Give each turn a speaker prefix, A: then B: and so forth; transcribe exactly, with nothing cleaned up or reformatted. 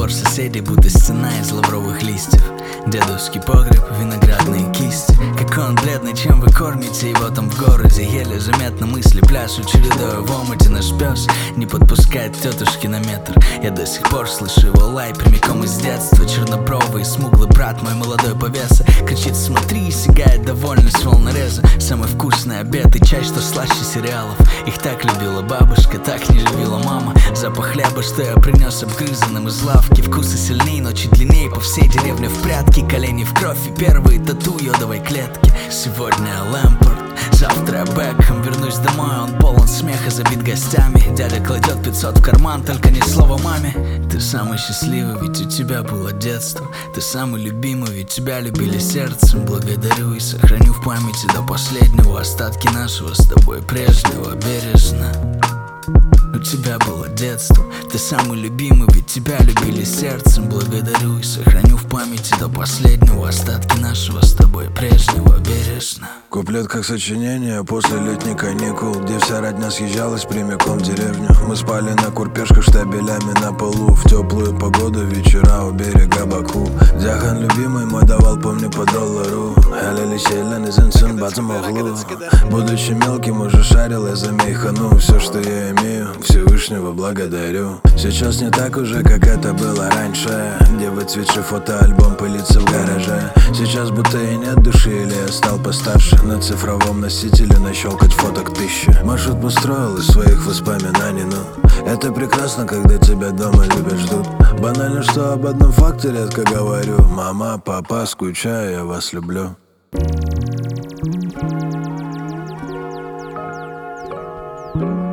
A: Двор соседей будто стена из лавровых листьев. Дедовский погреб, виноградные кисти. Какой он бледный, чем вы кормите его там в городе. Еле заметно мысли пляшут, чередуя в омуте. Наш пес не подпускает тетушки на метр. Я до сих пор слышу его лай прямиком из детства. Чернобровый, смуглый брат мой молодой повеса кричит: смотри, сигает довольный с волнореза. Самый вкусный обед и чай, что слаще сериалов. Их так любила бабушка, так не любила мама. Запах хлеба, что я принес обгрызанным из лавки. Вкусы сильней, ночи длинней, по всей деревне в прятки. Колени в кровь и первые тату йодовой клетки. Сегодня Лэмпорт, завтра Бекхэм. Вернусь домой, он полон смеха, забит гостями. Дядя кладет пятьсот в карман, только ни слова маме. Ты самый счастливый, ведь у тебя было детство. Ты самый любимый, ведь тебя любили сердцем. Благодарю и сохраню в памяти до последнего остатки нашего с тобой прежнего бережно. У тебя было детство, ты самый любимый, ведь тебя любили сердцем. Благодарю и сохраню в памяти до последнего остатки нашего с тобой прежнего бережно.
B: Куплет как сочинение после летних каникул, где вся родня съезжалась прямиком в деревню. Мы спали на курпешках штабелями на полу. В теплую погоду вечера у берега Баку. Дяхан любимый мой давал, помню, по доллару. Будучи мелким, уже шарил я за мейхану. Все, что я имею, Всевышнего благодарю. Сейчас не так уже, как это было раньше, где выцветший фотоальбом пылится в гараже. Сейчас будто и нет души, или я стал постарше. На цифровом носителе нащелкать фоток тысячи. Маршрут построил из своих воспоминаний, ну это прекрасно, когда тебя дома любят, ждут. Банально, что об одном факте редко говорю. Мама, папа, скучаю, я вас люблю.
C: Thank you.